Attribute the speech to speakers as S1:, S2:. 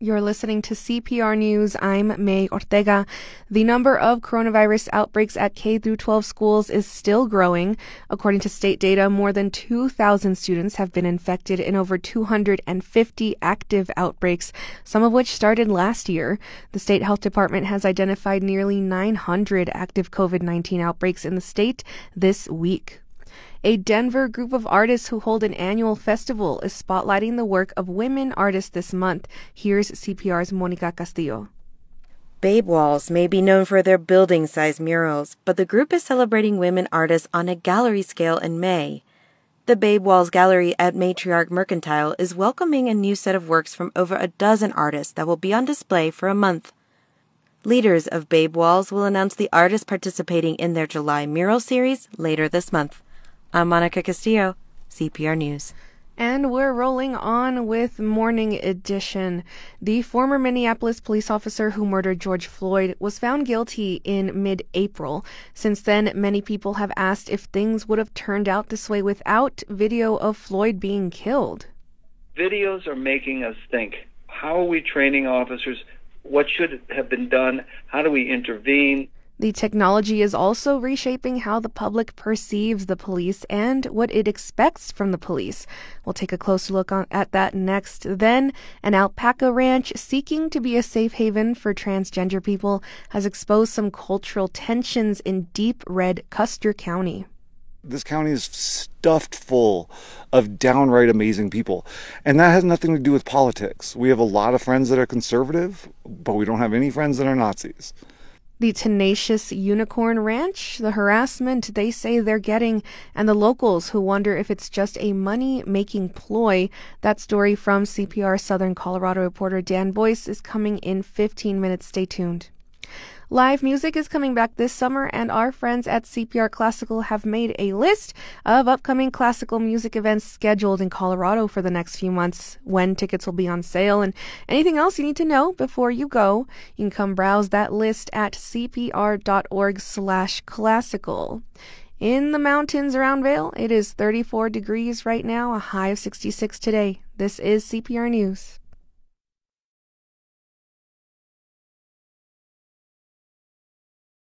S1: You're listening to CPR News. I'm May Ortega. The number of coronavirus outbreaks at K-12 schools is still growing. According to state data, more than 2,000 students have been infected in over 250 active outbreaks, some of which started last year. The state health department has identified nearly 900 active COVID-19 outbreaks in the state this week. A Denver group of artists who hold an annual festival is spotlighting the work of women artists this month. Here's CPR's Monica Castillo.
S2: Babe Walls may be known for their building-sized murals, but the group is celebrating women artists on a gallery scale in May. The Babe Walls Gallery at Matriarch Mercantile is welcoming a new set of works from over a dozen artists that will be on display for a month. Leaders of Babe Walls will announce the artists participating in their July mural series later this month. I'm Monica Castillo, CPR News.
S1: And we're rolling on with Morning Edition. The former Minneapolis police officer who murdered George Floyd was found guilty in mid-April. Since then, many people have asked if things would have turned out this way without video of Floyd being killed.
S3: Videos are making us think. How are we training officers? What should have been done? How do we intervene?
S1: The technology is also reshaping how the public perceives the police and what it expects from the police. We'll take a closer look at that next. Then, an alpaca ranch seeking to be a safe haven for transgender people has exposed some cultural tensions in deep red Custer County.
S4: This county is stuffed full of downright amazing people, and that has nothing to do with politics. We have a lot of friends that are conservative, but we don't have any friends that are Nazis.
S1: The tenacious Unicorn Ranch, the harassment they say they're getting, and the locals who wonder if it's just a money-making ploy. That story from CPR Southern Colorado reporter Dan Boyce is coming in 15 minutes. Stay tuned. Live music is coming back this summer, and our friends at CPR Classical have made a list of upcoming classical music events scheduled in Colorado for the next few months, when tickets will be on sale, and anything else you need to know before you go. You can come browse that list at cpr.org/classical. In the mountains around Vail, it is 34 degrees right now, a high of 66 today. This is CPR News.